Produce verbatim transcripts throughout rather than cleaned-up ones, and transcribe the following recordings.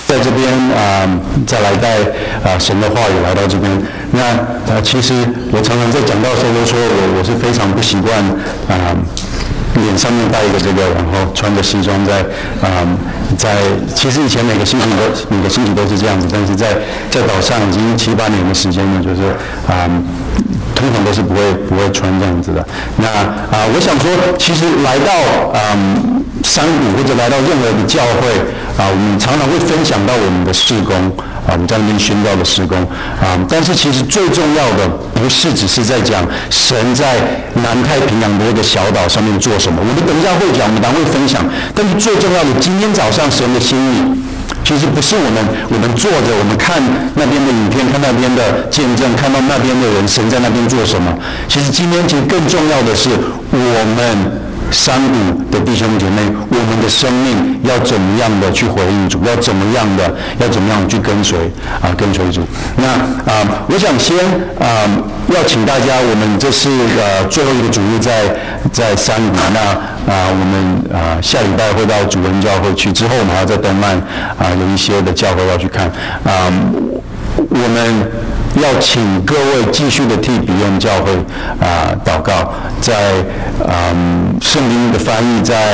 在这边啊、呃，再来带啊、呃、神的话语来到这边。那呃，其实我常常在讲道的时候都说我我是非常不习惯啊。呃脸上面带一个这个，然后穿着西装在，嗯，在其实以前每个星期都每个星期都是这样子，但是在在岛上已经七八年的时间呢，就是啊、嗯，通常都是不会不会穿这样子的。那啊、呃，我想说，其实来到嗯山谷或者来到任何的教会啊、呃，我们常常会分享到我们的事工。啊，我们在那边宣教的事工啊，但是其实最重要的不是只是在讲神在南太平洋的一个小岛上面做什么，我们等一下会讲，我们当然会分享。但是最重要的，今天早上神的心意，其实不是我们我们坐着，我们看那边的影片，看那边的见证，看到那边的人，神在那边做什么。其实今天其实更重要的是我们。山谷的弟兄姐妹，我们的生命要怎么样的去回应主？要怎么样的？要怎么样去跟随啊？跟随主。那啊、呃，我想先啊、呃，要请大家，我们这是呃最后一个主日在在山谷。那啊、呃，我们啊、呃、下礼拜会到主恩教会去，之后我们还要在东曼啊、呃、有一些的教会要去看啊、呃，我们。要请各位继续的替比用教会啊、呃、祷告，在嗯圣经的翻译，在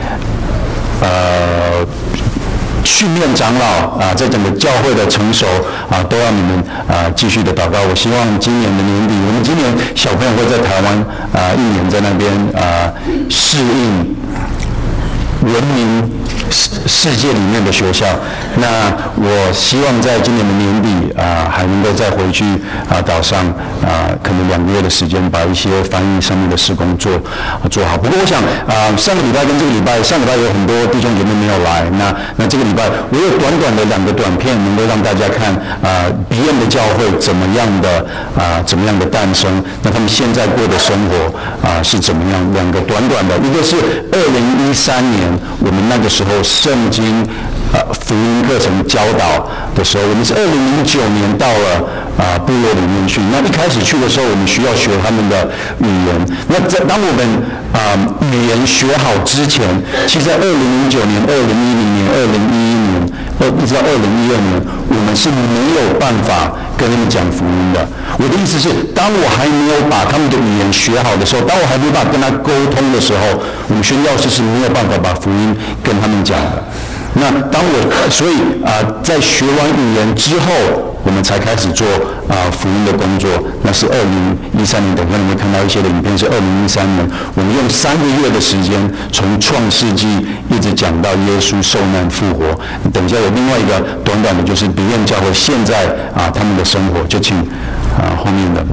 呃训练长老啊、呃，在整个教会的成熟啊、呃，都要你们啊、呃、继续的祷告。我希望今年的年底，我们今年小朋友会在台湾啊、呃、一年在那边啊、呃、适应文明世世界里面的学校，那我希望在今年的年底啊、呃，还能够再回去啊、呃、岛上啊、呃，可能两个月的时间，把一些翻译上面的事工做、呃、做好。不过我想啊、呃，上个礼拜跟这个礼拜，上个礼拜有很多弟兄姐妹没有来，那那这个礼拜我有短短的两个短片，能够让大家看啊，比恩的教会怎么样的啊、呃，怎么样的诞生，那他们现在过的生活啊、呃、是怎么样？两个短短的，一个是二零一三年。我们那个时候圣经呃福音课程教导的时候，我们是二零零九年到了啊、呃、部落里面去。那一开始去的时候，我们需要学他们的语言。那在当我们啊、呃、语言学好之前，其实在二零零九年、二零一零年、二零一一年，呃一直到二零一二年，我们是没有办法跟他们讲福音的。我的意思是，当我还没有把他们的语言学好的时候，当我还没有办法跟他沟通的时候，我们宣教士是没有办法把福音跟他们讲的。那当我所以啊、呃，在学完语言之后，我们才开始做啊、呃、福音的工作。那是二零一三年，等一下你们看到一些的影片是二零一三年，我们用三个月的时间，从创世纪一直讲到耶稣受难复活。等一下有另外一个短短的，就是比恩教会现在啊、呃、他们的生活，就请啊、呃、后面的。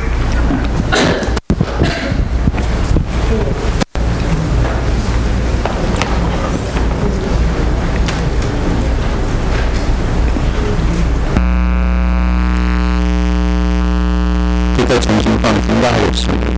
再重新放，应该还有十个。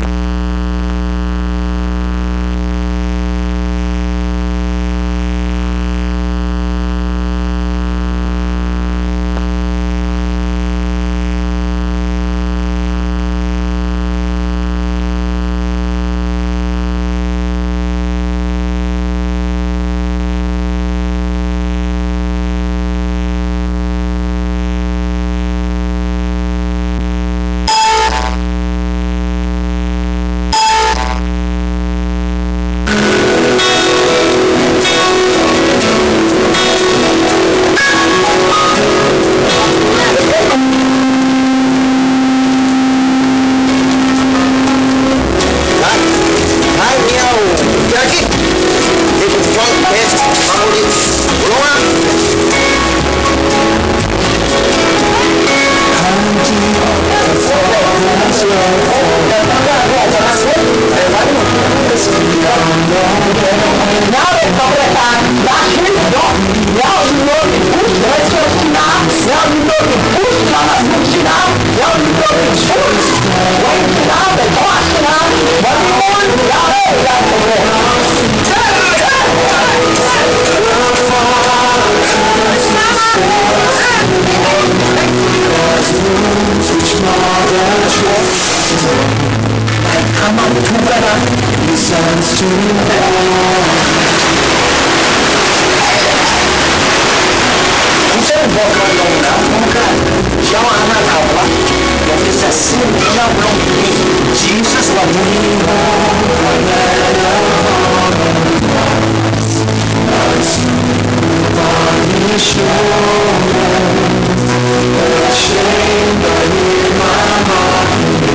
是那不容易，即使是我迷惑，我来了把你说的谁的你妈妈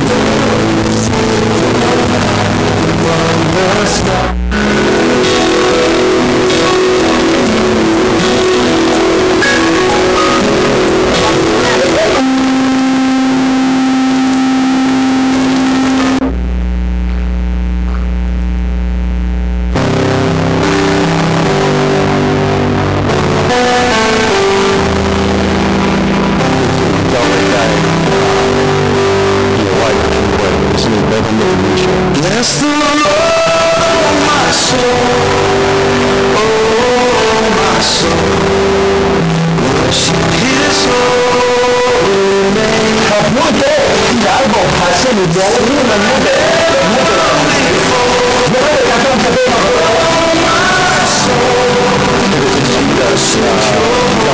Bless the Lord, my soul, oh my soul, worship His holy name. 好，我觉得然后还是你我我们那个那个那个要放这边吗 ？My soul， 这个是新的是啊，要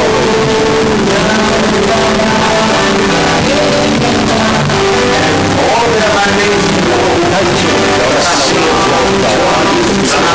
我的满内心。开始去聊的是聊啊，在聊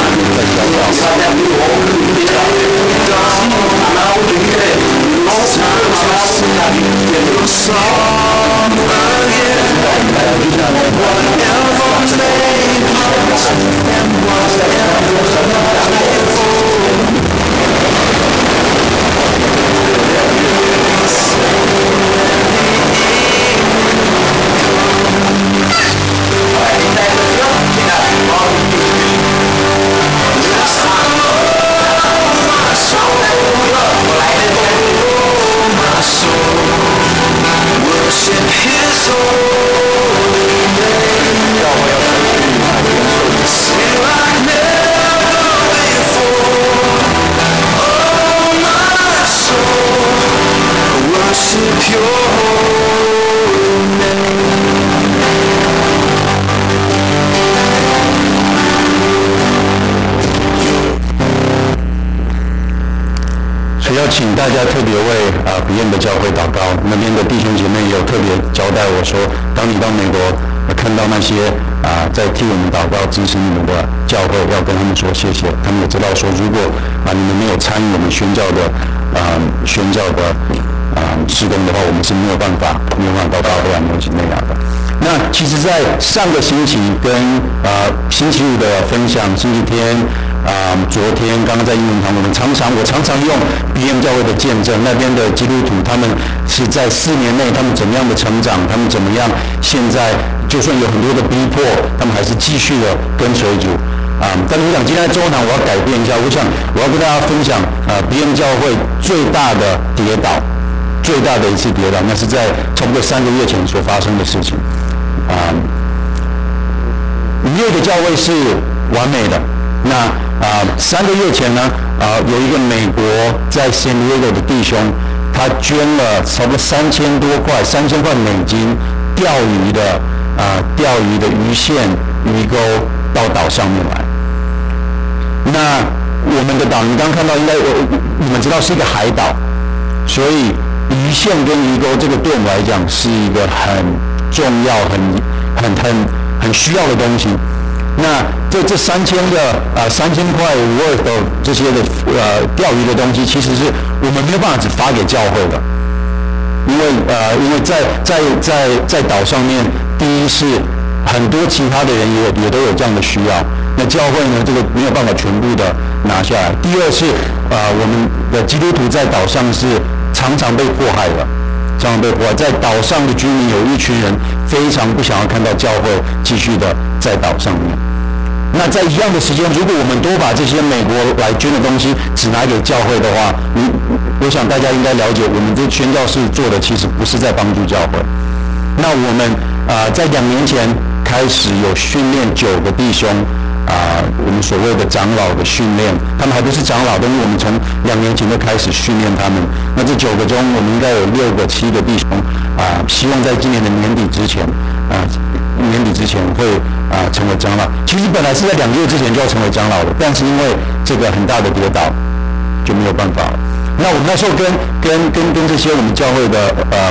请大家特别为啊不厌的教会祷告，那边的弟兄姐妹也有特别交代我说，当你到美国、呃、看到那些啊在替我们祷告、支持你们的教会，要跟他们说谢谢。他们也知道说，如果啊你们没有参与我们宣教的啊宣教的啊事工的话，我们是没有办法没有办法到大会啊、纽西那样的。那其实，在上个星期跟啊星期五的分享，星期天。啊、呃，昨天刚刚在英文堂，我们常常我常常用 B M 教会的见证，那边的基督徒他们是在四年内他们怎么样的成长，他们怎么样现在就算有很多的逼迫，他们还是继续的跟随主啊、呃。但是我想今天在中文堂我要改变一下，我想我要跟大家分享啊、呃、B M 教会最大的跌倒，最大的一次跌倒，那是在差不多三个月前所发生的事情啊。五月的教会是完美的。那啊、呃，三个月前呢，啊、呃，有一个美国在 San Diego 的弟兄，他捐了差不多三千多块，三千块美金钓鱼的啊、呃，钓鱼的鱼线、鱼钩到岛上面来。那我们的岛，你刚刚看到，应该我你们知道是一个海岛，所以鱼线跟鱼钩这个对我们来讲是一个很重要、很很很很需要的东西。那这这三千个啊、呃、三千块 worth 的这些的呃钓鱼的东西，其实是我们没有办法只发给教会的，因为呃因为在在在在岛上面，第一是很多其他的人也有也都有这样的需要，那教会呢这个没有办法全部的拿下来。第二是呃我们的基督徒在岛上是常常被迫害的。常常被迫害，在岛上的居民有一群人非常不想要看到教会继续的在岛上面。那在一样的时间，如果我们多把这些美国来捐的东西只拿给教会的话，你我想大家应该了解，我们这宣教士做的其实不是在帮助教会。那我们啊、呃、在两年前开始有训练九个弟兄。啊、呃，我们所谓的长老的训练，他们还不是长老，但是我们从两年前就开始训练他们。那这九个中，我们应该有六个、七个弟兄啊、呃，希望在今年的年底之前，啊、呃，年底之前会啊、呃、成为长老。其实本来是在两个月之前就要成为长老的，但是因为这个很大的跌倒，就没有办法了。那我们那时候跟跟跟跟这些我们教会的呃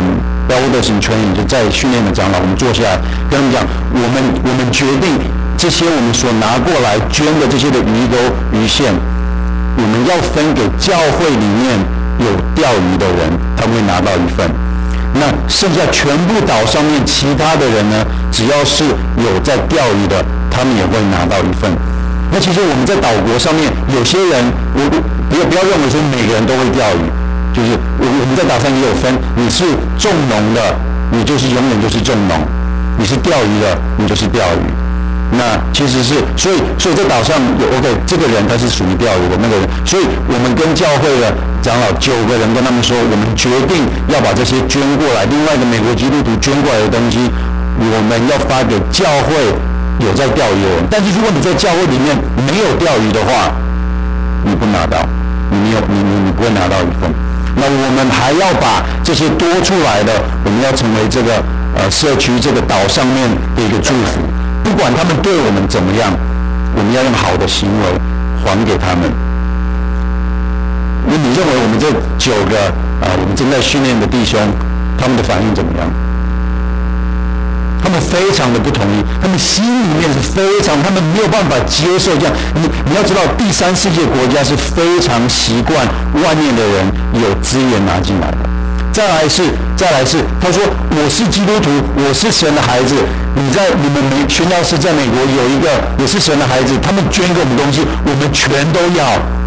elders in training， 就在训练的长老，我们坐下来跟他们讲，我们我们决定这些我们所拿过来捐的这些的鱼钩鱼线，我们要分给教会里面有钓鱼的人，他们会拿到一份。那剩下全部岛上面其他的人呢，只要是有在钓鱼的，他们也会拿到一份。那其实我们在岛国上面，有些人，我不要不要认为说每个人都会钓鱼，就是我我们在岛上也有分，你是种农的，你就是永远就是种农；你是钓鱼的，你就是钓鱼。那其实是，所以所以在岛上有 OK， 这个人他是属于钓鱼的那个人，所以我们跟教会的长老九个人跟他们说，我们决定要把这些捐过来，另外一个美国基督徒捐过来的东西，我们要发给教会。有在钓鱼的人，但是如果你在教会里面没有钓鱼的话，你不拿到，你没有你你你不会拿到一份。那我们还要把这些多出来的，我们要成为这个呃社区这个岛上面的一个祝福，不管他们对我们怎么样，我们要用好的行为还给他们。那你认为我们这九个啊、呃，我们正在训练的弟兄，他们的反应怎么样？他们非常的不同意，他们心里面是非常，他们没有办法接受这样。你你要知道，第三世界国家是非常习惯外面的人有资源拿进来的。再来是，再来是，他说我是基督徒，我是神的孩子。你在你们美宣教士在美国有一个也是神的孩子，他们捐给我们东西，我们全都要。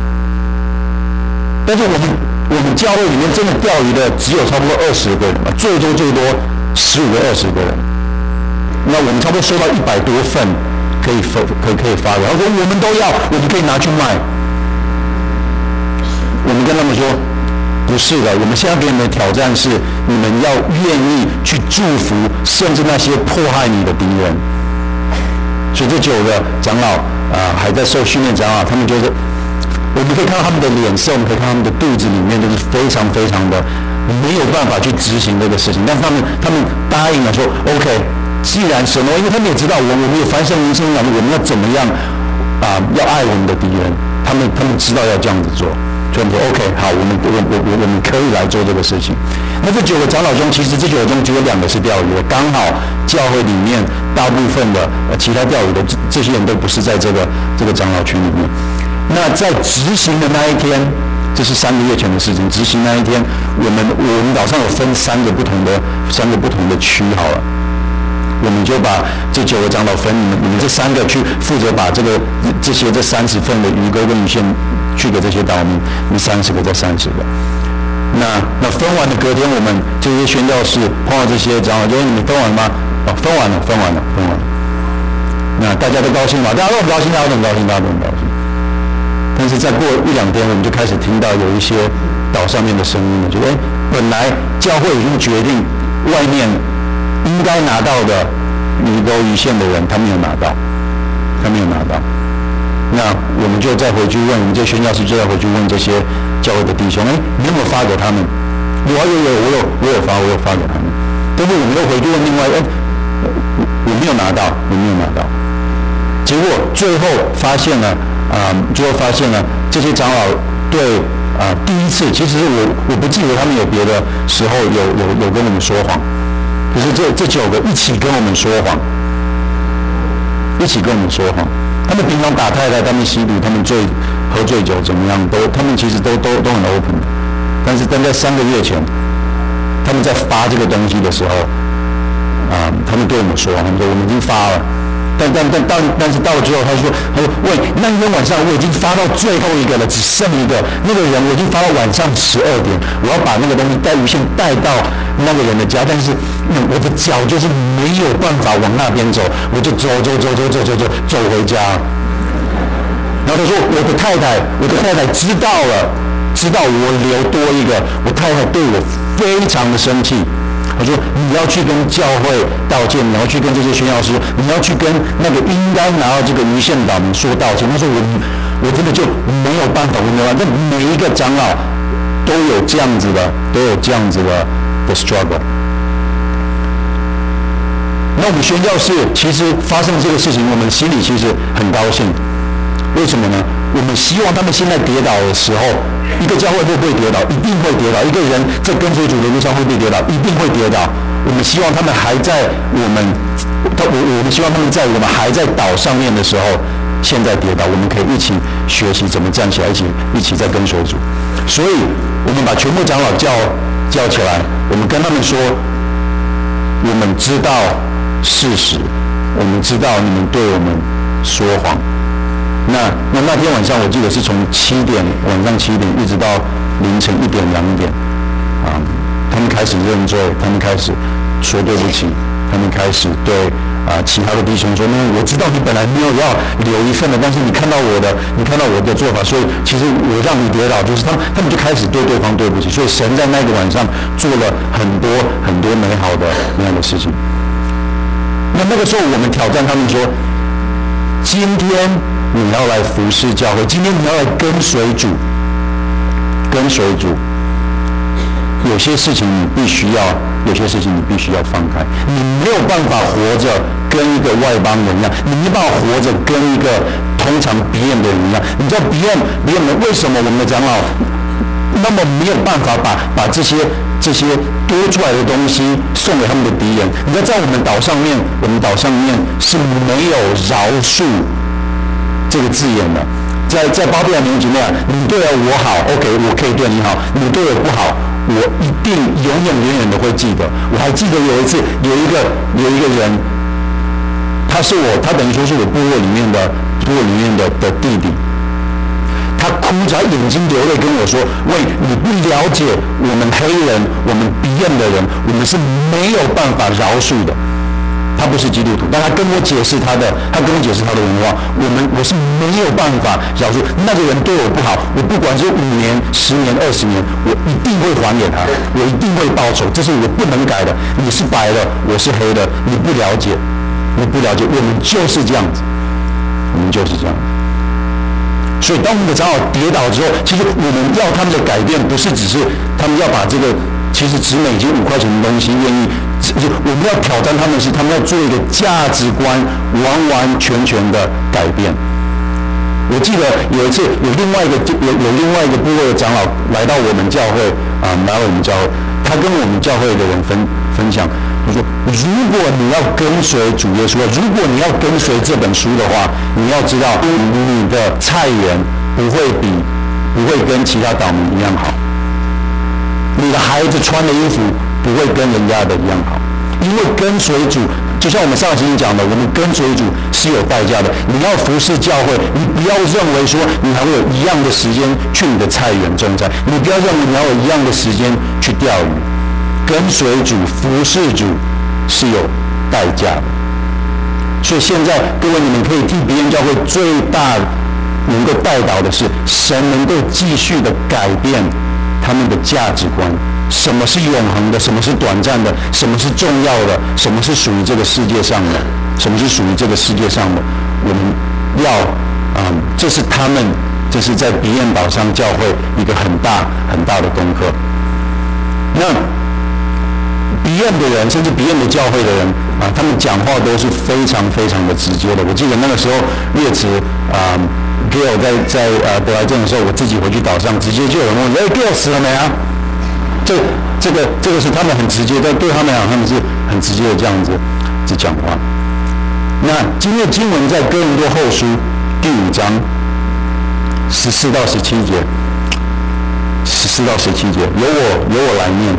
但是我们我们教会里面真的钓鱼的只有差不多二十个人吧，最多最多十五个二十个人。那我们差不多收到一百多份可以分可可以发的，他说我们都要，我们可以拿去卖。我们跟他们说不是的，我们现在给你们的挑战是，你们要愿意去祝福，甚至那些迫害你的敌人。所以这九个长老啊、呃，还在受训练长老，他们就是我们可以看到他们的脸色，我们可以看到他们的肚子里面都是非常非常的没有办法去执行这个事情，但是他们他们答应了说 OK。既然神哦，因为他们也知道我我们有凡圣灵生讲，我们要怎么样啊、呃？要爱我们的敌人，他们他们知道要这样子做，所以我们说 OK， 好，我们我我我我们可以来做这个事情。那这九个长老中，其实这九个中只有两个是钓鱼的，刚好教会里面大部分的呃其他钓鱼的这这些人都不是在这个这个长老群里面。那在执行的那一天，这是三个月前的事情。执行那一天，我们我们岛上有分三个不同的三个不同的区，好了。我们就把这九个长老分，你们你们这三个去负责把这个这些这三十份的鱼钩跟鱼线去给这些岛民，你三十个再三十个。那那分完的隔天，我们这些宣教士碰到这些长老，就说你们分完了吗？哦，分完了，分完了，分完了。那大家都高兴吗？大家都很高兴，大家都很高兴，大家都很高兴。但是再过一两天，我们就开始听到有一些岛上面的声音了，就哎，本来教会已经决定外面应该拿到的鱼钩鱼线的人，他没有拿到，他没有拿到。那我们就再回去问，我们这宣教士就再回去问这些教会的弟兄，哎，你有没有发给他们？有啊，有有，我有我有发，我有发给他们。但是我们又回去问另外，哎，我没有拿到，我没有拿到。结果最后发现了，啊、呃，最后发现了这些长老对啊、呃、第一次，其实我我不记得他们有别的时候有有有跟我们说谎。可是这这九个一起跟我们说谎，一起跟我们说谎。他们平常打太太，他们吸毒，他们醉喝醉酒怎么样，都他们其实都都都很 open。但是但在三个月前，他们在发这个东西的时候，啊、呃，他们对我们说谎，他们说我们已经发了。但但但到但是到了之后，他说他说喂，那天晚上我已经发到最后一个了，只剩一个那个人，我已经发到晚上十二点，我要把那个东西带鱼线带到那个人的家，但是、嗯、我的脚就是没有办法往那边走，我就走走走走走走走走回家。然后他说我的太太，我的太太知道了，知道我留多一个，我太太对我非常的生气。他说你要去跟教会道歉，你要去跟这些宣教师，你要去跟那个应该拿到这个鱼线的岛民说道歉。他说我我真的就没有办法，我没有办法。但每一个长老都有这样子的，都有这样子的的 struggle。那我们宣教士其实发生这个事情，我们心里其实很高兴。为什么呢？ 我们希望他们现在跌倒的时候，一个教会会不会跌倒？一定会跌倒。一个人在跟随主的路上会不会跌倒？一定会跌倒。我们希望他们还在我们，他我我们希望他们在我们还在岛上面的时候，现在跌倒，我们可以一起学习怎么站起来，一起一起在跟随主。所以，我们把全部长老叫叫起来，我们跟他们说，我们知道事实，我们知道你们对我们说谎。那那那天晚上，我记得是从七点晚上七点一直到凌晨一点两点，啊，他们开始认罪，他们开始说对不起，他们开始对啊其他的弟兄说，那我知道你本来没有要留一份的，但是你看到我的，你看到我的做法，所以其实我让你跌倒，就是他们他们就开始对对方对不起，所以神在那个晚上做了很多很多美好的那样的事情。那那个时候我们挑战他们说，今天你要来服侍教会，今天你要来跟随主，跟随主。有些事情你必须要，有些事情你必须要放开。你没有办法活着跟一个外邦人一样，你没办法活着跟一个通常别人的人一样。你知道别人别人为什么我们的长老那么没有办法把把这些这些多出来的东西送给他们的敌人？你知道在我们岛上面，我们岛上面是没有饶恕这个字眼的。在在巴比伦年纪那样，你对了我好 ，OK， 我可以对你好；你对我不好，我一定永远永远都会记得。我还记得有一次，有一个有一个人，他是我，他等于说是我部落里面的部落里面的的弟弟。他哭着，眼睛流泪跟我说：“喂，你不了解我们黑人，我们别人的人，我们是没有办法饶恕的。”他不是基督徒，但他跟我解释他的，他跟我解释他的文化。我们我是没有办法饶恕那个人对我不好，我不管是五年、十年、二十年，我一定会还给他，我一定会报仇，这是我不能改的。你是白的，我是黑的，你不了解，你不了解，我们就是这样子，我们就是这样子。所以，当我们的长老跌倒之后，其实我们要他们的改变，不是只是他们要把这个其实只美金五块钱的东西愿意。我们要挑战他们是，他们要做一个价值观完完全全的改变。我记得有一次，有另外一个有有另外一个部落的长老来到我们教会啊，来到我们教会，他跟我们教会的人分分享，他说：如果你要跟随主耶稣，如果你要跟随这本书的话，你要知道你的菜园不会比不会跟其他岛民一样好，你的孩子穿的衣服不会跟人家的一样好，因为跟随主，就像我们上期讲的，我们跟随主是有代价的。你要服侍教会，你不要认为说你还会有一样的时间去你的菜园种菜，你不要认为你要有一样的时间去钓鱼。跟随主、服侍主是有代价的。所以现在各位，你们可以替别人教会最大能够带导的是，神能够继续的改变他们的价值观。什么是永恒的？什么是短暂的？什么是重要的？什么是属于这个世界上的？什么是属于这个世界上的？我们要啊、嗯，这是他们，这是在别人岛上教会一个很大很大的功课。那别人的人，甚至别人的教会的人啊，他们讲话都是非常非常的直接的。我记得那个时候，岳池啊 ，Gail 在在呃得癌症的时候，我自己回去岛上，直接就有人问：“哎 ，Gail 死了没啊？”这这个这个是他们很直接的，对他们来讲，他们是很直接的这样子子讲话。那今天的经文在哥林多后书第五章十四到十七节，十四到十七节，由我由我来念。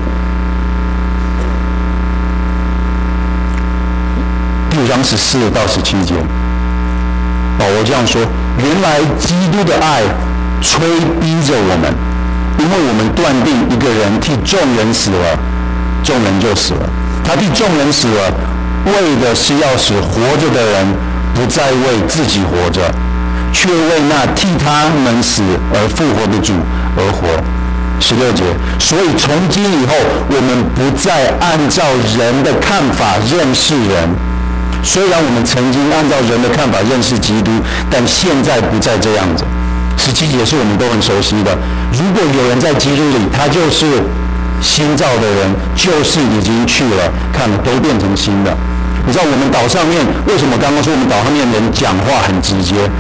第五章十四到十七节，保罗这样说：原来基督的爱催逼着我们。因为我们断定一个人替众人死了，众人就死了。他替众人死了，为的是要使活着的人不再为自己活着，却为那替他们死而复活的主而活。十六节，所以从今以后，我们不再按照人的看法认识人。虽然我们曾经按照人的看法认识基督，但现在不再这样子。十七节是我们都很熟悉的。如果有人在基督里，他就是新造的人，就是已经去了，看都变成新的。你知道我们岛上面为什么刚刚说我们岛上面人讲话很直接？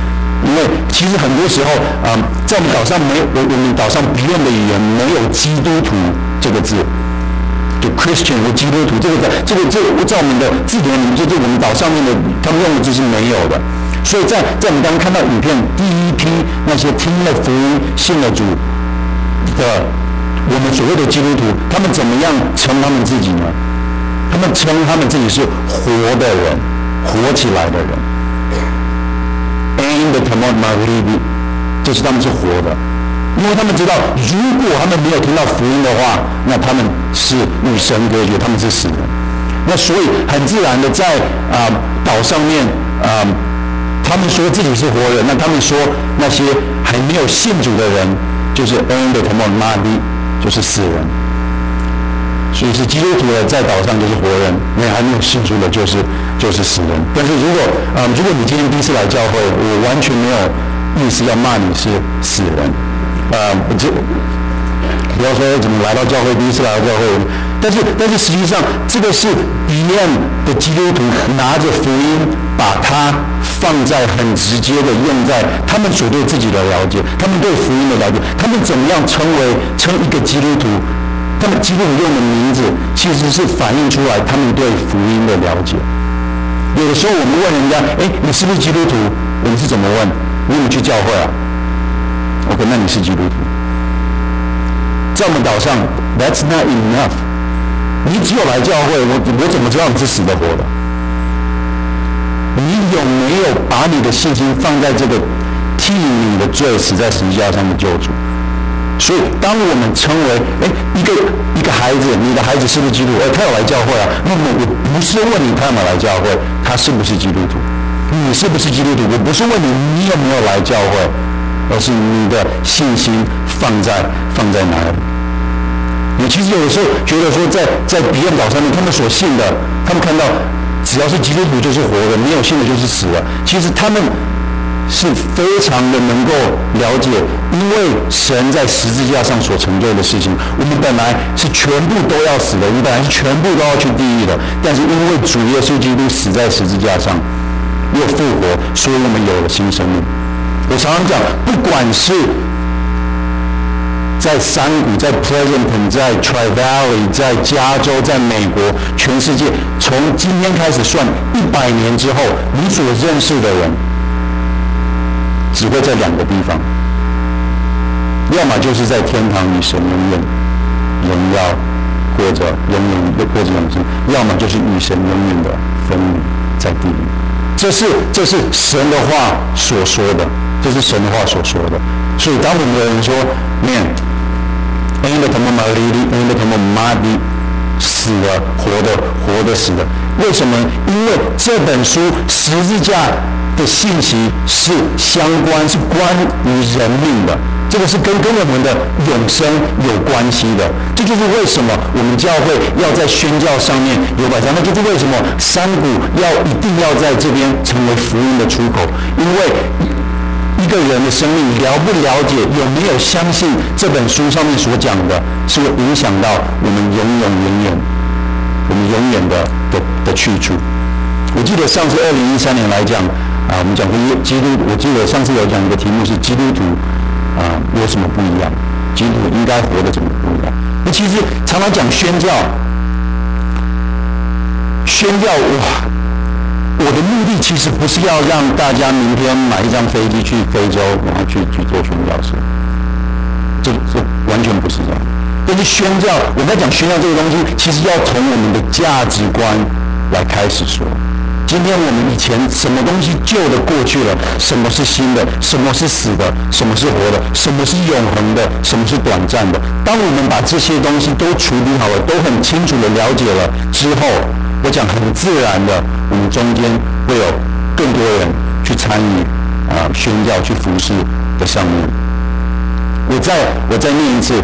因为其实很多时候啊、呃，在我们岛上没有我我们岛上不用的语言没有基督徒这个字，就 Christian 或基督徒这个在这个这个在我们的字典里面，就就我们岛上面的他们用的字是没有的。所以在在我们刚刚看到影片第一批那些听了福音信了主的我们所谓的基督徒，他们怎么样称他们自己呢？他们称他们自己是活的人，活起来的人。In the Tamon Maribi， 就是他们是活的，因为他们知道，如果他们没有听到福音的话，那他们是与神隔绝，他们是死人。那所以很自然的在啊、呃、岛上面啊、呃，他们说自己是活人，那他们说那些还没有信主的人，就是 In the Tamon Maribi， 就是死人。所以是基督徒的在岛上就是活人，那还没有信主的就是就是死人。但是如果啊、呃，如果你今天第一次来教会，我完全没有意思要骂你是死人，啊、呃，就不要说怎么来到教会第一次来到教会，但是但是实际上这个是 Beyond 的基督徒拿着福音，把它放在很直接的用在他们所对自己的了解，他们对福音的了解，他们怎么样称为称一个基督徒。他们基督徒用的名字，其实是反映出来他们对福音的了解。有的时候我们问人家：“哎，你是不是基督徒？”我们是怎么问？你有没有去教会啊 ？OK， 那你是基督徒。在我们岛上 ，That's not enough。你只有来教会，我我怎么知道你是死的活的？你有没有把你的信心放在这个替你的罪死在十字架上的救主？所以，当我们称为哎一个一个孩子，你的孩子是不是基督徒？哎，他有来教会啊。那么我不是问你他有没有来教会，他是不是基督徒？你是不是基督徒？我不是问你你有没有来教会，而是你的信心放在放在哪里？你其实有的时候觉得说在，在在彼岸岛上面，他们所信的，他们看到只要是基督徒就是活的，没有信的就是死了。其实他们是非常的能够了解，因为神在十字架上所成就的事情，我们本来是全部都要死的，我们本来是全部都要去地狱的，但是因为主耶稣基督死在十字架上，又复活，所以我们有了新生命。我常常讲，不管是在山谷、在 Pleasanton、在 Tri-Valley、在加州、在美国，全世界，从今天开始算一百年之后，你所认识的人，只会在两个地方，要么就是在天堂与神永远荣耀，过着永远过着永生；要么就是与神永远的分离在地狱。这是这是神的话所说的，这是神的话所说的。所以当我们的人说 ，Man， 因为他们马利利，因为他们马利死了，活的，活的死的。为什么？因为这本书十字架的信息是相关，是关于人命的，这个是跟跟我们的永生有关系的。这就是为什么我们教会要在宣教上面有摆上，那就是为什么山谷要一定要在这边成为福音的出口，因为一个人的生命了不了解，有没有相信这本书上面所讲的，是会影响到我们永永远远，我们永远的的的去处。我记得上次二零一三年来讲。啊，我们讲过基督，我记得上次有讲一个题目是基督徒啊有什么不一样？基督徒应该活得怎么不一样？那其实常常讲宣教，宣教哇，我的目的其实不是要让大家明天买一张飞机去非洲，然后去去做宣教士，这这完全不是这样。但是宣教，我们在讲宣教这个东西，其实要从我们的价值观来开始说。今天我们以前什么东西旧的过去了，什么是新的，什么是死的，什么是活的，什么是永恒的，什么是短暂的。当我们把这些东西都处理好了，都很清楚的了解了之后，我讲很自然的，我们中间会有更多人去参与啊、呃、宣教、去服侍的上面。我再我再念一次，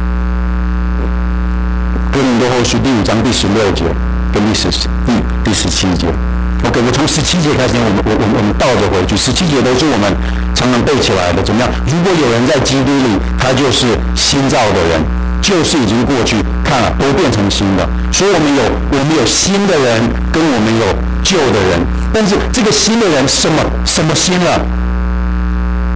哥林多后书第五章第十六节跟第十第第十七节。OK， 我从十七节开始，我们我我我们倒着回去，十七节都是我们常常背起来的。怎么样？如果有人在基督里，他就是新造的人，旧事已经过去，看了都变成新的。所以我们有我们有新的人，跟我们有旧的人。但是这个新的人什么什么新了？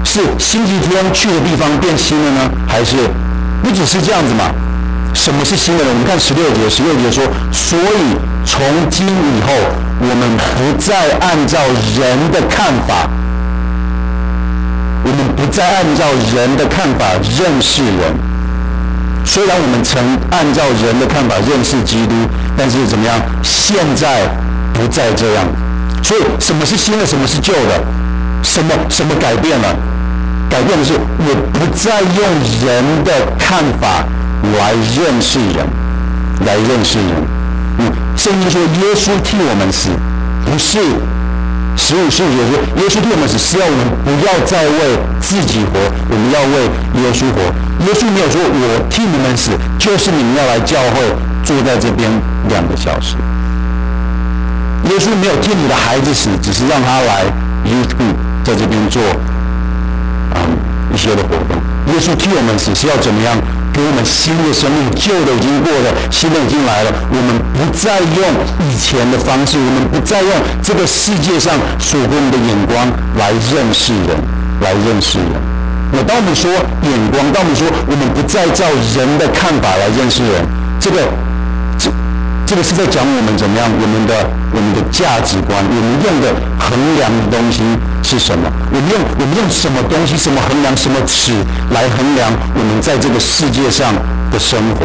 是星期天去的地方变新了呢，还是不只是这样子嘛？什么是新的呢？我们看十六节，十六节说，所以从今以后，我们不再按照人的看法，我们不再按照人的看法认识人。虽然我们曾按照人的看法认识基督，但是怎么样？现在不再这样。所以什么是新的？什么是旧的？什么什么改变了？改变的是我不再用人的看法来认识人，来认识人。嗯，圣经说耶稣替我们死，不是十五、十五节说耶稣替我们死，是要我们不要再为自己活，我们要为耶稣活。耶稣没有说我替你们死，就是你们要来教会坐在这边两个小时。耶稣没有替你的孩子死，只是让他来 YouTube 在这边做嗯一些的活动。耶稣替我们死是要怎么样？给我们新的生命，旧的已经过了，新的已经来了。我们不再用以前的方式，我们不再用这个世界上所给我们的眼光来认识人，来认识人。那当我们说眼光，当我们说我们不再照人的看法来认识人，这个这这个是在讲我们怎么样，我们的我们的价值观，我们用的衡量的东西是什么？我们用我们用什么东西、什么衡量、什么尺来衡量我们在这个世界上的生活？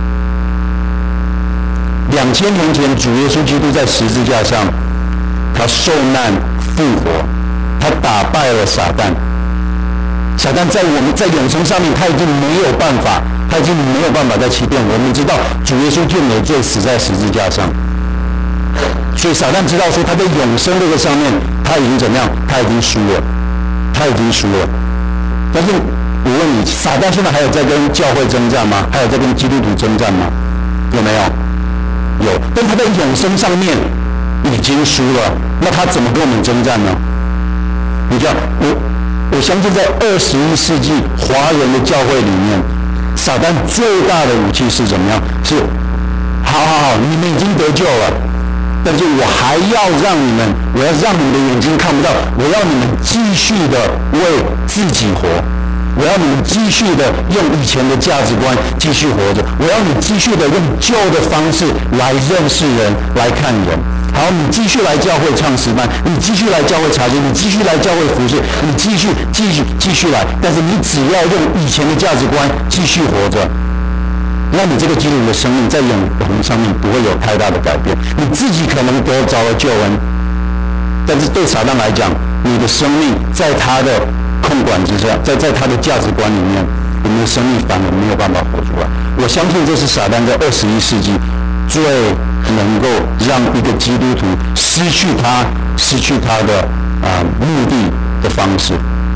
两千年前，主耶稣基督在十字架上，他受难复活，他打败了撒旦。撒旦在我们在永生上面，他已经没有办法，他已经没有办法再欺骗我们。知道主耶稣替我们的罪死在十字架上。所以撒旦知道说他在永生这个上面他已经怎么样？他已经输了，他已经输了。但是我问你，撒旦现在还有在跟教会征战吗？还有在跟基督徒征战吗？有没有？有。但他在永生上面已经输了，那他怎么跟我们征战呢？你看，我我相信在二十一世纪华人的教会里面，撒旦最大的武器是怎么样？是好好好，你们已经得救了。但是我还要让你们，我要让你们的眼睛看不到，我要你们继续的为自己活，我要你们继续的用以前的价值观继续活着，我要你继续的用旧的方式来认识人，来看人。好，你继续来教会唱诗班，你继续来教会查经，你继续来教会服侍，你继续继续继续来，但是你只要用以前的价值观继续活着，那你这个基督徒的生命在永恒上面不会有太大的改变。你自己可能得着了救恩，但是对撒旦来讲，你的生命在他的控管之下，在在他的价值观里面，我们的生命反而没有办法活出来。我相信这是撒旦在二十一世纪最能够让一个基督徒失去他失去他的啊、呃、目的的方式。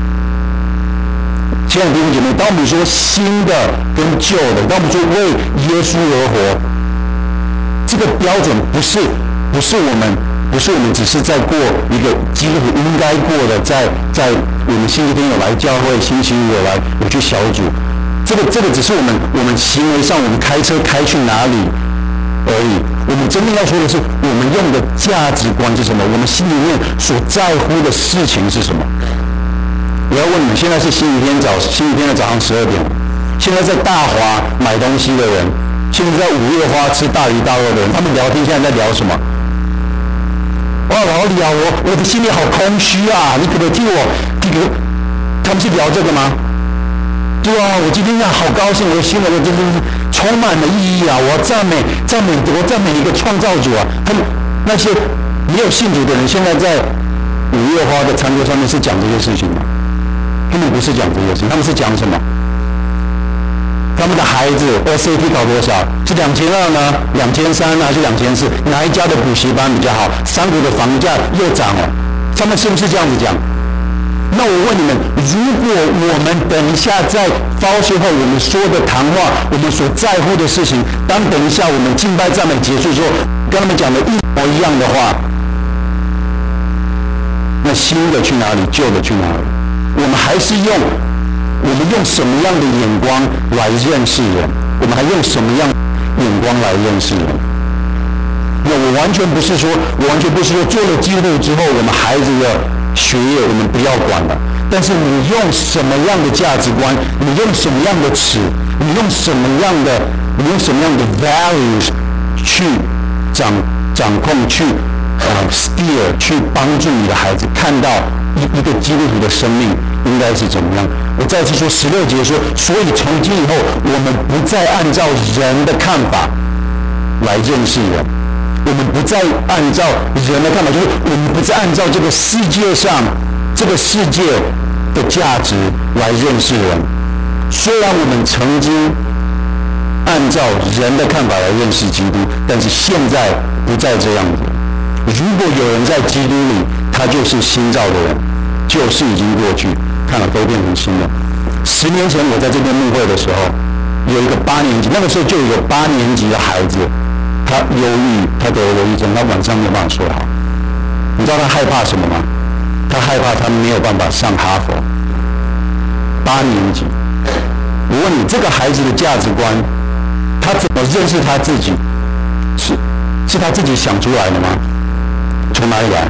亲爱的弟兄姐妹，当我们说新的跟旧的，当我们说为耶稣而活，这个标准不是不是我们不是我们只是在过一个基督徒应该过的，在在我们星期天有来教会，星期五有来有去小组，这个这个只是我们我们行为上我们开车开去哪里而已。我们真正要说的是，我们用的价值观是什么？我们心里面所在乎的事情是什么？我要问你们，现在是星期天早星期天的早上十二点，现在在大华买东西的人，现在在五月花吃大鱼大肉的人，他们聊天现在在聊什么？哇，老李啊，我我的心里好空虚啊！你可不可以替我替我？他们是聊这个吗？对啊，我今天好高兴，我的心里我真的是充满了意义啊！我要赞美赞美我赞美一个创造主啊！他们那些没有信主的人，现在在五月花的餐桌上面是讲这些事情吗？他们不是讲这些事情，他们是讲什么？他们的孩子 S A T 考多少？是两千二呢？两千三还是两千四？哪一家的补习班比较好？山谷的房价又涨了，他们是不是这样子讲？那我问你们，如果我们等一下在包学后我们说的谈话，我们所在乎的事情，当等一下我们敬拜赞美结束之后，跟他们讲的一模一样的话，那新的去哪里？旧的去哪里？我们还是用我们用什么样的眼光来认识人？我们还用什么样眼光来认识人？那我完全不是说，我完全不是说做了基督徒之后，我们孩子的学业我们不要管了。 但是你用什么样的价值观，你用什么样的尺，你用什么样的，你用什么样的 values 去掌掌控，去呃 steer， 去帮助你的孩子看到一一个基督徒的生命应该是怎么样。我再次说，十六节说，所以从今以后，我们不再按照人的看法来认识人，我们不再按照人的看法，就是我们不再按照这个世界上这个世界的价值来认识人。虽然我们曾经按照人的看法来认识基督，但是现在不再这样子。如果有人在基督里，他就是新造的人，旧事已经过去，看了都变成新的。十年前我在这边牧会的时候，有一个八年级，那个时候就有八年级的孩子，他忧郁，他得了忧郁症，他晚上没有办法睡好。你知道他害怕什么吗？他害怕他没有办法上哈佛。八年级，我问你，这个孩子的价值观，他怎么认识他自己？是是他自己想出来的吗？从哪里来？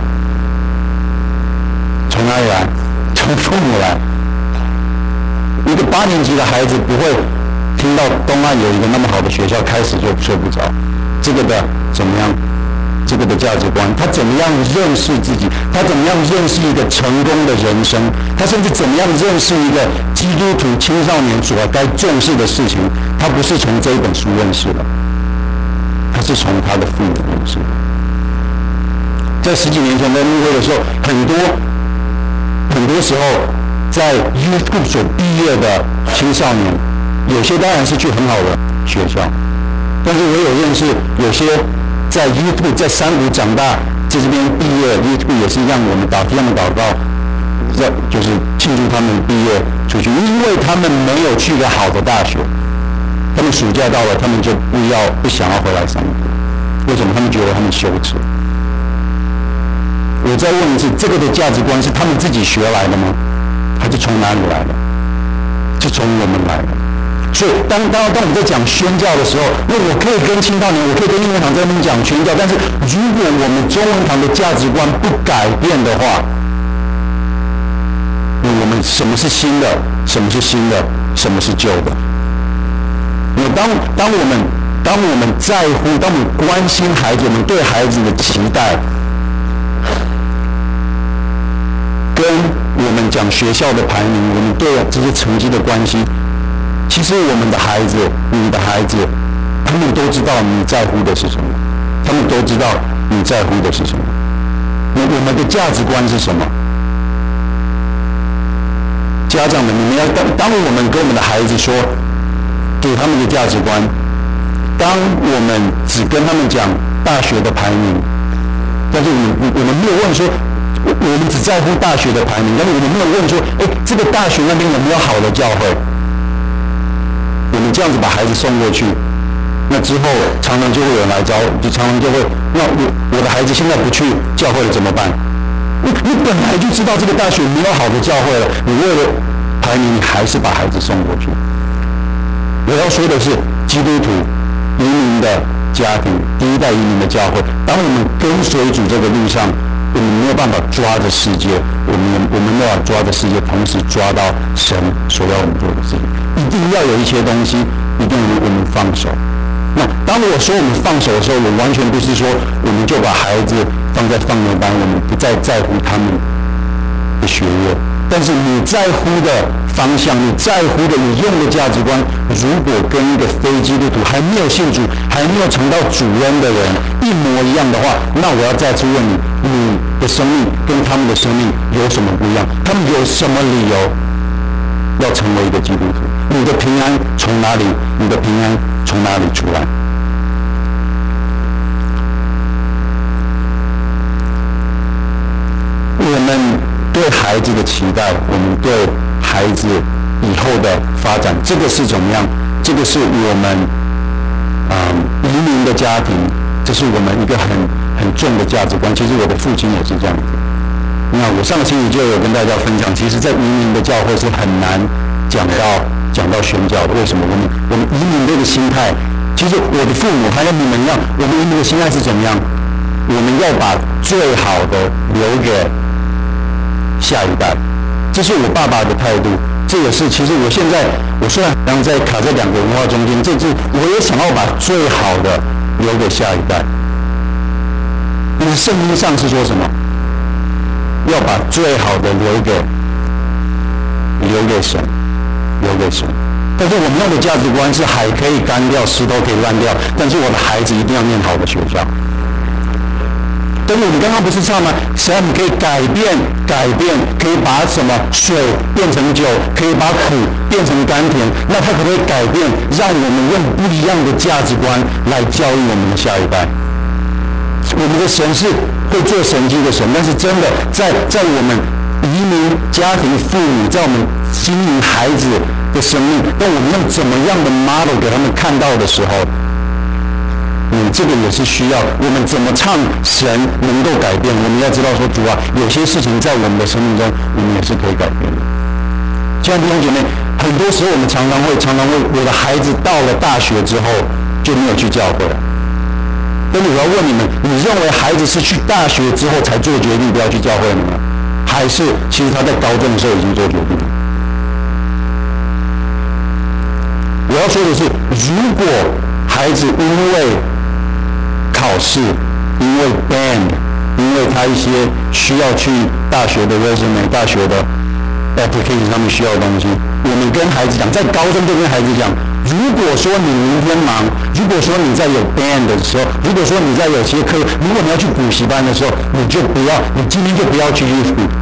从哪里来？从父母来。一个八年级的孩子不会听到东岸有一个那么好的学校，开始就睡不着。这个的怎么样？这个的价值观，他怎么样认识自己？他怎么样认识一个成功的人生？他甚至怎么样认识一个基督徒青少年所该重视的事情？他不是从这一本书认识的，他是从他的父母认识的。在十几年前在牧会的时候，很多很多时候在 YouTube 所毕业的青少年，有些当然是去很好的学校，但是我有认识有些在 YouTube 在山谷长大，在这边毕业 YouTube 也是让我们祷替他们祷告，在就是庆祝他们毕业出去，因为他们没有去个好的大学，他们暑假到了，他们就不要不想要回来上课，为什么？他们觉得他们羞耻。我再问一次，这个的价值观是他们自己学来的吗？还是从哪里来的？是从我们来的。所以当当当我们在讲宣教的时候，那我可以跟青少年，我可以跟英文堂在那边讲宣教，但是如果我们中文堂的价值观不改变的话，那我们什么是新的？什么是新的？什么是旧的？那当当我们当我们在乎，当我们关心孩子，我们对孩子的期待，跟我们讲学校的排名，我们对这些成绩的关系，其实我们的孩子，你的孩子，他们都知道你在乎的是什么，他们都知道你在乎的是什么。那我们的价值观是什么？家长们，你们要当当我们跟我们的孩子说，给他们的价值观，当我们只跟他们讲大学的排名，但是我们我们没有问说。我们只在乎大学的排名，但是我们没有问说，哎，这个大学那边有没有好的教会？我们这样子把孩子送过去，那之后常常就会有人来找，就常常就会，那我我的孩子现在不去教会了怎么办？你你本来就知道这个大学没有好的教会了，你为了排名，你还是把孩子送过去。我要说的是，基督徒移民的家庭，第一代移民的教会，当我们跟随主这个路上。我们没有办法抓着世界，我们我们没有办法抓着世界，同时抓到神所要我们做的事情。一定要有一些东西，一定我们放手。那当我说我们放手的时候，我完全不是说我们就把孩子放在放牛班，我们不再在乎他们的学业。但是你在乎的方向，你在乎的你用的价值观，如果跟一个非基督徒还没有信主、还没有尝到主恩的人一模一样的话，那我要再次问你，你的生命跟他们的生命有什么不一样？他们有什么理由要成为一个基督徒？你的平安从哪里？你的平安从哪里出来？我们对孩子的期待，我们对孩子以后的发展，这个是怎么样？这个是我们啊、嗯、移民的家庭，这是我们一个很很重的价值观。其实我的父亲也是这样子。那我上个星期就有跟大家分享，其实在移民的教会是很难讲到讲到宣教的。为什么？我们我们移民这个心态，其实我的父母还有你们一样，我们移民的心态是怎么样？我们要把最好的留给下一代， 这是我爸爸的态度，这也是其实我现在我虽然好像在卡在两个文化中间，这是我也想要把最好的留给下一代。但是圣经上是说什么？要把最好的留给留给神，留给神。但是我们用的价值观是海可以干掉，石头可以烂掉，但是我的孩子一定要念好的学校。但是我们刚刚不是唱吗？神可以改变，改变，可以把什么水变成酒，可以把苦变成甘甜。那他可不可以改变，让我们用不一样的价值观来教育我们的下一代？我们的神是会做神迹的神，但是真的在在我们移民家庭、妇女，在我们经营孩子的生命，那我们用怎么样的 model 给他们看到的时候，嗯，这个也是需要我们怎么唱神能够改变。我们要知道说，主啊，有些事情在我们的生命中，我们也是可以改变的。亲爱的弟兄姐妹，很多时候我们常常会常常会，我的孩子到了大学之后就没有去教会了。但是我要问你们，你认为孩子是去大学之后才做决定不要去教会的吗？还是其实他在高中的时候已经做决定了？我要说的是，如果孩子因为考试，因为 band， 因为他一些需要去大学的 resume、大学的 application 上面需要的东西，我们跟孩子讲，在高中就跟孩子讲，如果说你明天忙，如果说你在有 band 的时候，如果说你在有些课，如果你要去补习班的时候，你就不要，你今天就不要去 youth group。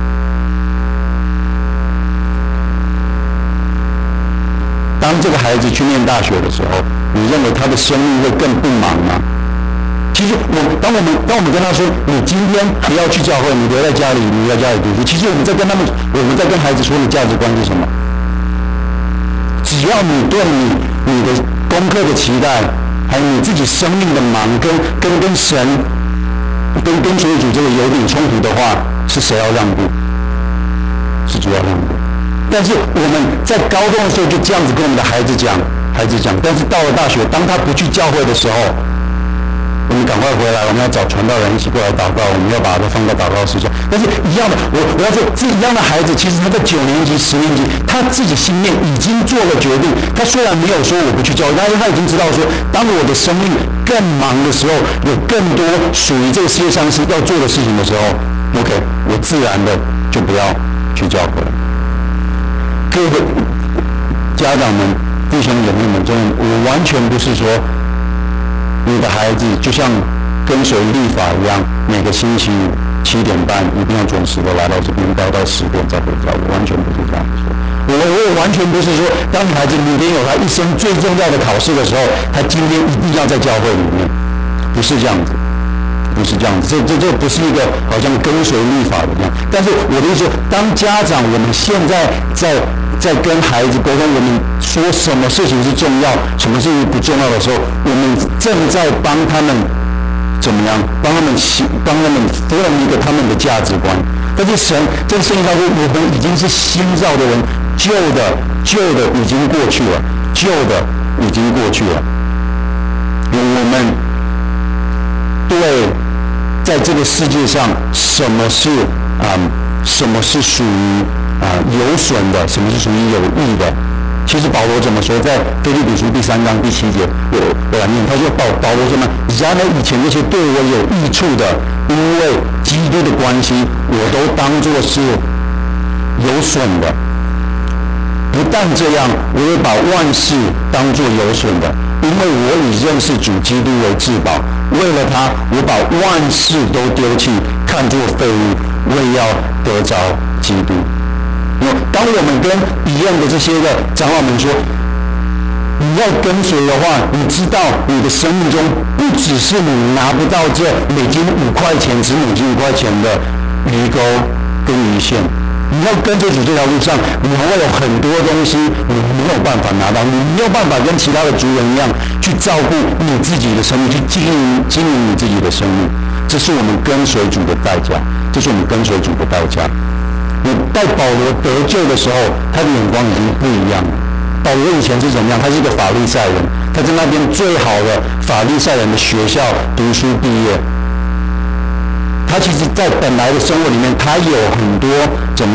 当这个孩子去念大学的时候，你认为他的生命会更不忙吗？其实我当我们当我们跟他说，你今天不要去教会，你留在家里，你留在家里读书。其实我们在跟他们，我们在跟孩子说，你价值观是什么？只要你对你你的功课的期待，还有你自己生命的忙，跟跟跟神、跟跟所有主这个有点冲突的话，是谁要让步？是主要让步。但是我们在高中的时候就这样子跟我们的孩子讲，孩子讲。但是到了大学，当他不去教会的时候，我们赶快回来，我们要找传道人一起过来祷告，我们要把它放到祷告事项。但是一样的，我我要说，这一样的孩子，其实他在九年级、十年级，他自己心里面已经做了决定。他虽然没有说我不去教会，但是他已经知道说，当我的生命更忙的时候，有更多属于这个世界上是要做的事情的时候 ，OK， 我自然的就不要去教会了。各位家长们、弟兄姐妹们，真的，我完全不是说你的孩子就像跟随律法一样，每个星期七点半一定要准时的来到这边，待到十点再回家。我完全不是这样说。我我也完全不是说，当你孩子明天有他一生最重要的考试的时候，他今天一定要在教会里面，不是这样子。不是这样子，这这这不是一个好像跟随律法的这样。但是我的意思，当家长，我们现在在在跟孩子沟通，我们说什么事情是重要，什么事情不重要的时候，我们正在帮他们怎么样？帮他们帮他们form一个他们的价值观。但是神在圣经上说，我们已经是新造的人，旧的旧的已经过去了，旧的已经过去了。我们。对，在这个世界上，什么是啊、嗯？什么是属于啊、呃、有损的？什么是属于有益的？其实保罗怎么说？在腓立比书第三章第七节，我我来念，他说保保罗说呢，然而以前那些对我有益处的，因为基督的关系，我都当作是有损的。不但这样，我也把万事当作有损的，因为我以认识主基督为至宝。为了他，我把万事都丢弃，看作废物，为要得着基督。当我们跟一样的这些的长老们说，你要跟随的话，你知道你的生命中不只是你拿不到这美金五块钱、只美金五块钱的鱼钩跟鱼线。你要跟着主这条路上，你还会有很多东西你没有办法拿到，你没有办法跟其他的族人一样去照顾你自己的生命，去经营经营你自己的生命。这是我们跟随主的代价，这是我们跟随主的代价。我带保罗得救的时候，他的眼光已经不一样了。保罗以前是怎么样？他是一个法利赛人，他在那边最好的法利赛人的学校读书毕业。他其实在本来的生活里面，他有很多怎么样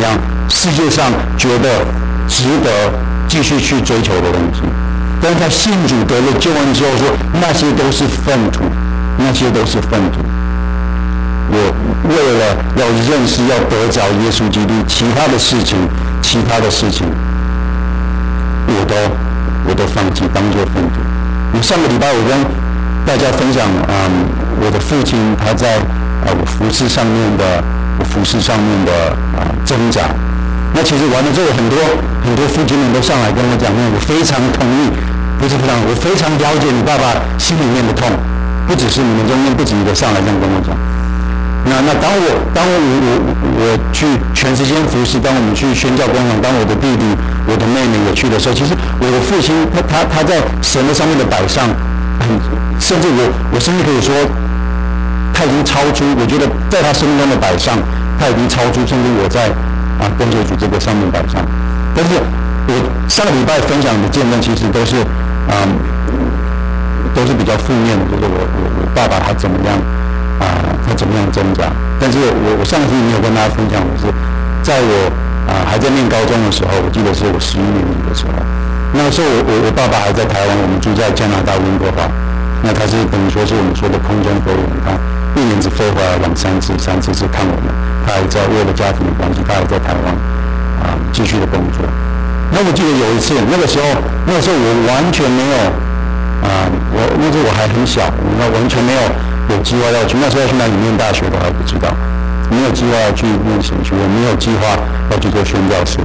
世界上觉得值得继续去追求的东西。但是他信主得了救恩之后说，那些都是粪土，那些都是粪土。我为了要认识、要得着耶稣基督，其他的事情，其他的事情，我都我都放弃，当作粪土。我上个礼拜我跟大家分享，嗯，我的父亲他在呃我服事上面的，我服事上面的啊、呃、挣扎。那其实完了之后，很多很多父亲们都上来跟我讲，那我非常同意，不是非常，我非常了解你爸爸心里面的痛，不只是你们中间不止一个上来这样跟我讲。那那当我当我我我去全时间服侍，当我们去宣教工厂，当我的弟弟、我的妹妹也去的时候，其实我的父亲他他他在神的上面的摆上，很甚至我我甚至可以说，他已经超出，我觉得在他生命中的摆上，他已经超出，甚至我在啊跟随主这个上面摆上。但是我上个礼拜分享的见证，其实都是啊、嗯、都是比较负面的，就是我我我爸爸他怎么样。啊，他怎么样挣扎？但是我我上次没有跟大家分享的是，在我啊还在念高中的时候，我记得是我十一年级的时候，那个时候我我我爸爸还在台湾，我们住在加拿大温哥华，那他是等于说是我们说的空中飞人，他一年只飞回来两三次，三次是看我们，他还在为了家庭的关系，他还在台湾啊继续的工作。那我记得有一次，那个时候那个时候我完全没有啊，我那时候我还很小，我完全没有。有计划要去，那时候要去哪里念大学都还不知道，没有计划要去念神学院，没有计划要去做宣教士。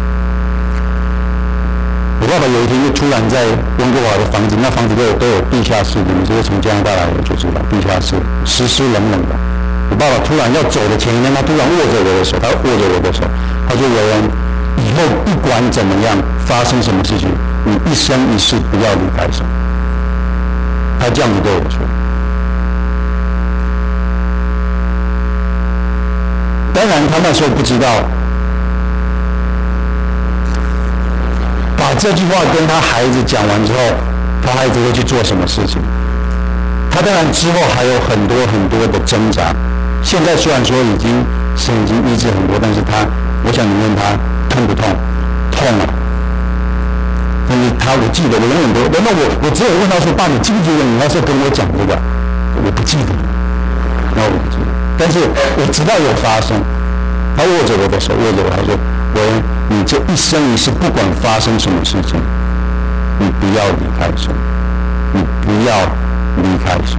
我爸爸有一天就突然在温哥华的房子，那房子都有都有地下室，你们如果从加拿大来的就知道，地下室湿湿冷冷的。我爸爸突然要走的前一天，他突然握着我的手，他握着我的手，他说：“伟恩，以后不管怎么样发生什么事情，你一生一世不要离开神。”他这样子对我说。当然，他那时候不知道，把这句话跟他孩子讲完之后，他孩子会去做什么事情？他当然之后还有很多很多的挣扎。现在虽然说已经神已经医治很多，但是他，我想你问他痛不痛？痛啊！但是他，我记得我永远都，那我我只有问他说：“爸，你记不记得你那时候跟我讲这个？”我不记得，那我不记得。但是我知道有发生，他握着我的手，握着我，他说：“我，你这一生一世，不管发生什么事情，你不要离开神，你不要离开神。”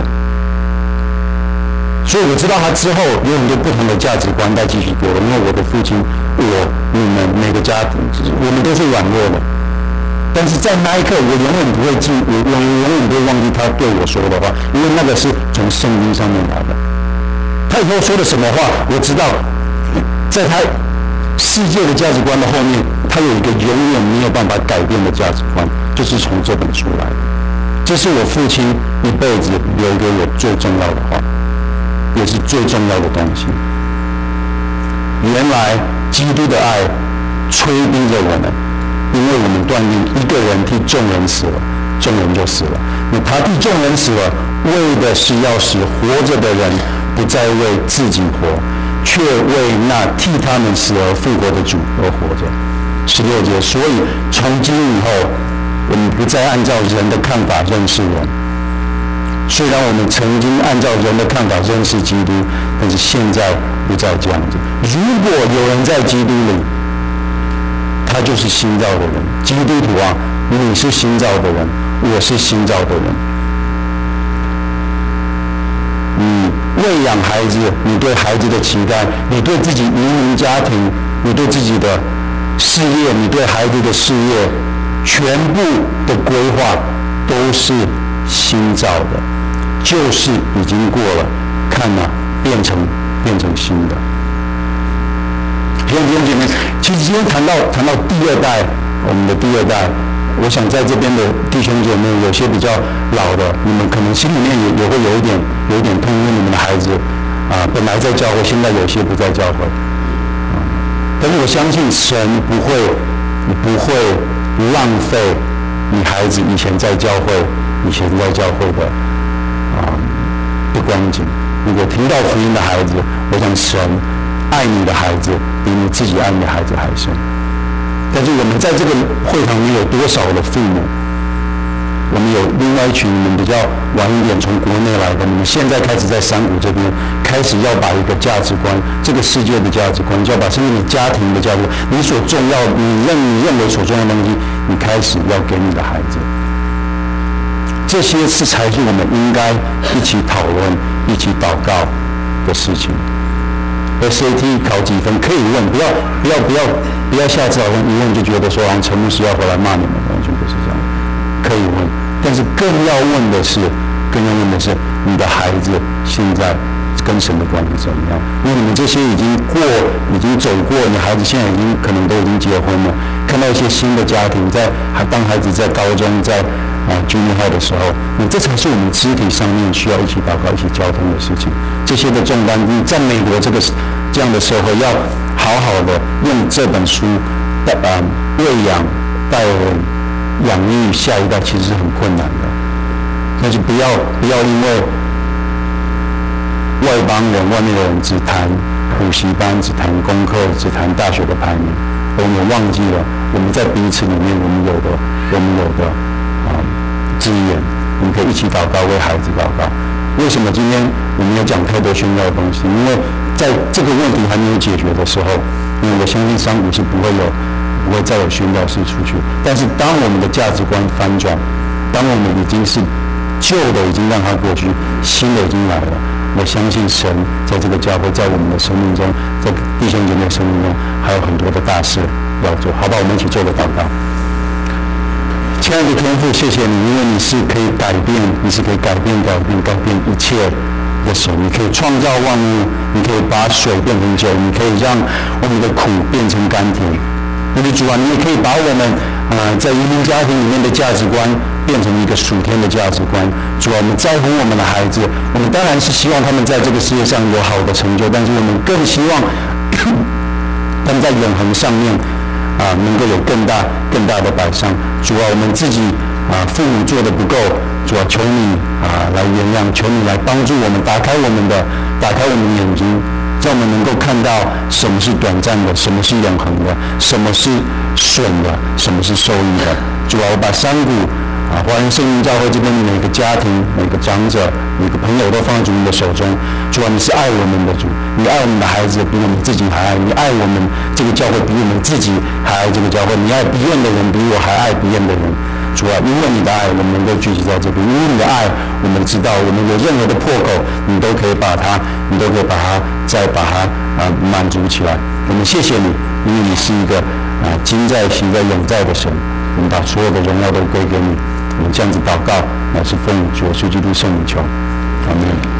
所以我知道他之后有很多不同的价值观在继续给我，因为我的父亲，我、你们每个家庭，我们都是软弱的。但是在那一刻，我永远不会记，我我永远不会忘记他对我说的话，因为那个是从圣经上面来的。他以后说的什么话，我知道，在他世界的价值观的后面，他有一个永远没有办法改变的价值观，就是从这本书来的。这是我父亲一辈子留给我最重要的话，也是最重要的东西。原来基督的爱催逼着我们，因为我们断定一个人替众人死了，众人就死了。那他替众人死了，为的是要使活着的人不再为自己活，却为那替他们死而复活的主而活着。十六节，所以从今以后，我们不再按照人的看法认识人。虽然我们曾经按照人的看法认识基督，但是现在不再这样子。如果有人在基督里，他就是新造的人。基督徒啊，你是新造的人，我是新造的人。你喂养孩子，你对孩子的期待，你对自己移民家庭，你对自己的事业，你对孩子的事业，全部的规划都是新造的，就是已经过了，看啊，变成变成新的。弟兄姐妹，其实今天谈到谈到第二代，我们的第二代，我想在这边的弟兄姐妹，有些比较老的，你们可能心里面也也会有一点有一点痛，因为你们的孩子啊、呃、本来在教会，现在有些不在教会。啊、但是我相信神不会不会浪费你孩子以前在教会以前在教会的啊、呃、的光景。如果听到福音的孩子，我想神爱你的孩子比你自己爱你的孩子还深。但是我们在这个会堂里有多少的父母？我们有另外一群你们比较晚一点从国内来的，你们现在开始在山谷这边开始要把一个价值观，这个世界的价值观，就要把甚至你家庭的价值观，你所重要，你认你认为所重要的东西，你开始要给你的孩子。这些是才是我们应该一起讨论、一起祷告的事情。S A T 考几分可以问，不要不要不要不要下次好像一问就觉得说好像陈牧师要回来骂你们，完全不是这样。可以问，但是更要问的是，更要问的是，你的孩子现在跟神的关系怎么样？因为你们这些已经过、已经走过，你孩子现在已经可能都已经结婚了，看到一些新的家庭，在当孩子在高中、在啊 junior high 的时候，那这才是我们肢体上面需要一起祷告、一起交通的事情。这些的重担，你在美国这个这样的社会，要好好的用这本书的啊喂养、带人。养育下一代其实是很困难的，但是不要不要因为外邦人、外面的人只谈补习班、只谈功课、只谈大学的排名，而我们忘记了我们在彼此里面我们有的我们有的啊资源，我们可以一起祷告，为孩子祷告。为什么今天我们有讲太多宣教的东西？因为在这个问题还没有解决的时候，因为我相信山谷是不会有。不会再有宣教士出去，但是当我们的价值观翻转，当我们已经是旧的已经让它过去，新的已经来了，我相信神在这个教会，在我们的生命中，在弟兄姐妹生命中，还有很多的大事要做。好吧，我们一起做个祷告。亲爱的天父，谢谢你，因为你是可以改变，你是可以改变、改变、改变一切的神，你可以创造万物，你可以把水变成酒，你可以让我们的苦变成甘甜。那么主啊，你也可以把我们呃在移民家庭里面的价值观变成一个属天的价值观。主啊，我们在乎我们的孩子，我们当然是希望他们在这个世界上有好的成就，但是我们更希望他们在永恒上面啊、呃、能够有更大更大的摆上。主啊，我们自己啊、呃、父母做的不够，主啊，求你啊、呃、来原谅，求你来帮助我们，打开我们的打开我们的眼睛。让我们能够看到什么是短暂的，什么是永恒的，什么是损的，什么是受益的。主啊，我把山谷啊，华人圣经教会这边每个家庭、每个长者、每个朋友都放在主你的手中。主啊，你是爱我们的主，你爱我们的孩子比我们自己还爱，你爱我们这个教会比我们自己还爱这个教会，你爱别人的人比我还爱别人的人。主啊，因为你的爱，我们能够聚集在这边；因为你的爱，我们知道我们有任何的破口，你都可以把它，你都可以把它再把它啊、呃、满足起来。我们谢谢你，因为你是一个啊、呃、今在、昔在、永在的神。我们把所有的荣耀都归给你。我们这样子祷告，乃是奉主耶稣基督圣名求，阿门。